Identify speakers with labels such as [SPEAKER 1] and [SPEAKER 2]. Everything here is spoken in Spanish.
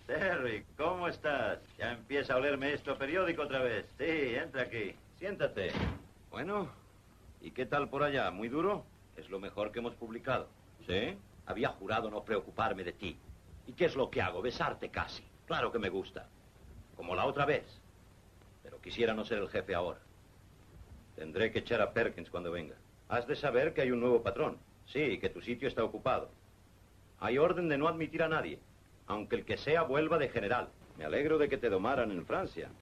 [SPEAKER 1] Terry, ¿cómo estás? Ya empieza a olerme esto periódico otra vez. Sí, entra aquí. Siéntate. Bueno, ¿y qué tal por allá? ¿Muy duro? Es lo mejor que hemos publicado. ¿Sí? Había jurado no preocuparme de ti. ¿Y qué es lo que hago? Besarte casi. Claro que me gusta. Como la otra vez. Pero quisiera no ser el jefe ahora. Tendré que echar a Perkins cuando venga. Has de saber que hay un nuevo patrón. Sí, que tu sitio está ocupado. Hay orden de no admitir a nadie, aunque el que sea vuelva de general. Me alegro de que te domaran en Francia.